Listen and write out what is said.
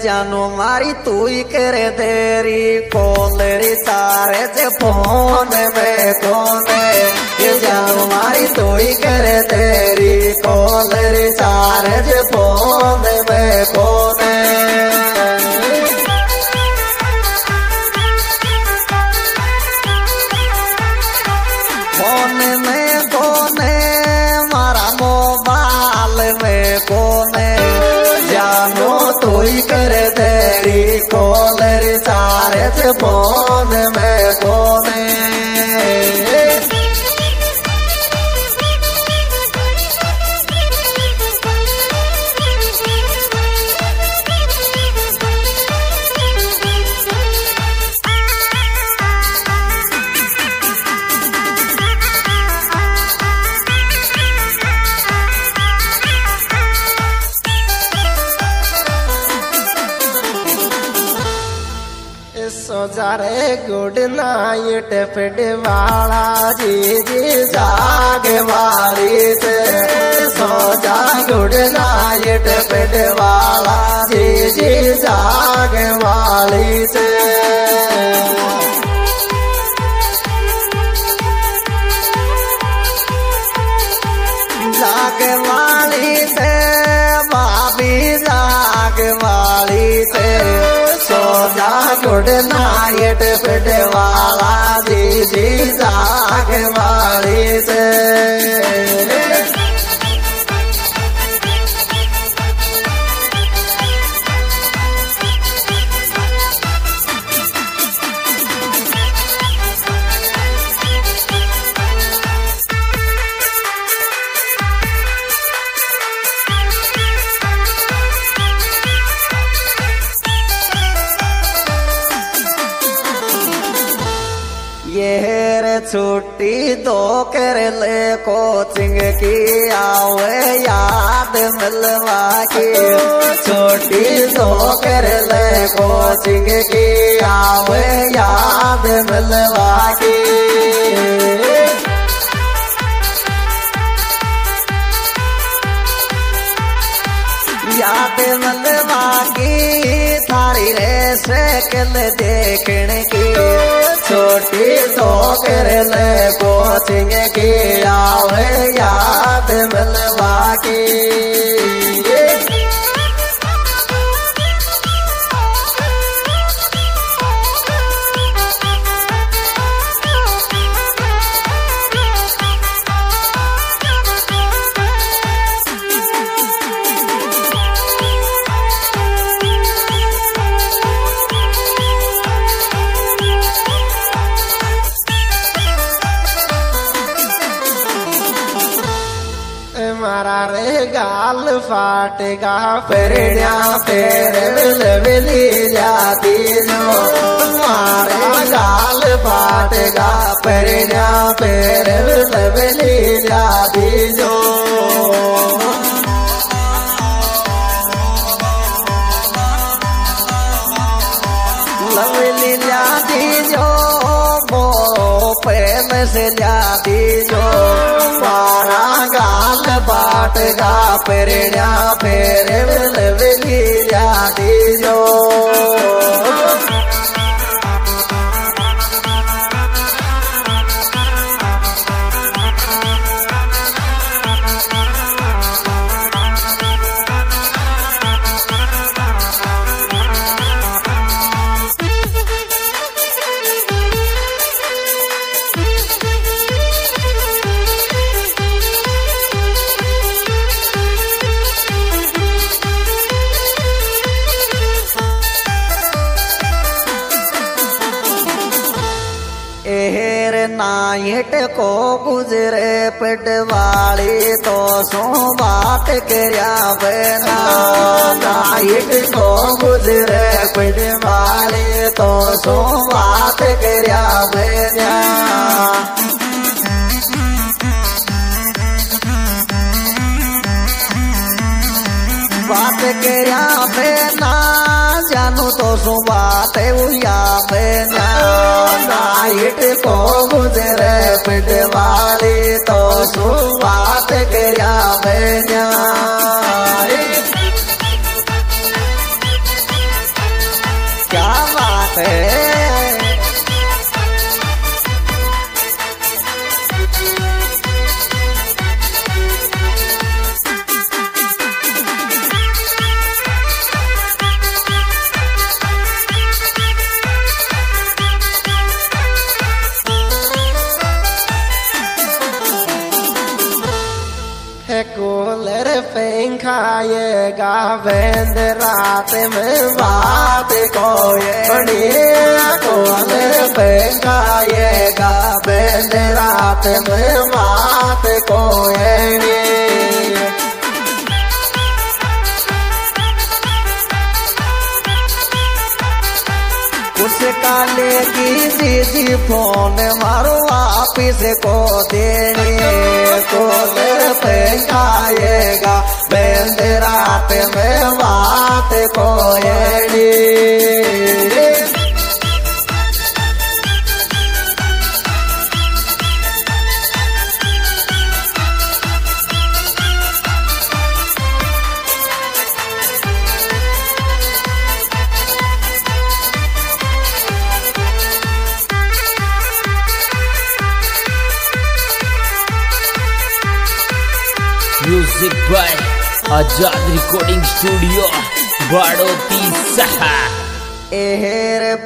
जानू मारी तू ही करे देरी कॉल रे तारे जे फोन में कोने ये जानू मारी तू ही करे देरी कॉल रे तारे जे फोन में कोने फोन में कोने मारा मोबाइल में कोने जानू तू ही करे तेरी कॉल रे तारे से फोन में कोने सोचा रे गुड नाइट फिड वाला जी जाग वाली से सोचा गुड नाइट फिड वाला जी जाग वाली से जाग वाली से भाभी जाग वाली से सोचा गुड नाइट फिड वाला जी जाग वाली से ये रे छुट्टी दो कर ले कोचिंग की आवे याद मिलवा की छुट्टी दो कर ले कोचिंग की आवे याद मिलवा की याद मिलवा की थारी रे साइकिल देखने की छोटी तो कर ले कोचिंग की आवे याद मिलवा की मारा रे गाल फाटेगा पेड़िया पेड़ मिली जाती जो मारा गाल फाटेगा पेड़िया पेड़ मिली जाती जो लवली जाती जो वो प्रेम से जाती जो मारा गाल बाटगा पेड़िया पेड़ मिली जाती जो नाइट को गुजरे पिट वाली तो सो बात करया बेना नाइट को गुजरे पिट वाली तो सो बात करया बेना बात करया बेना जानू तो सो बात हुआ बेना नाइट को गुजरे पिट वाली तो सो बात करया बेना कूलर पंखाएगा बैंड रात में बात कोई कूलर पंखाएगा बैंड रात में बात कोई उसका लेगी दीदी फोन मारो वापिस को देने कूलर पंखाएगा बैंड रात में बात कोई music by Azad recording studio बाड़ोती सहा।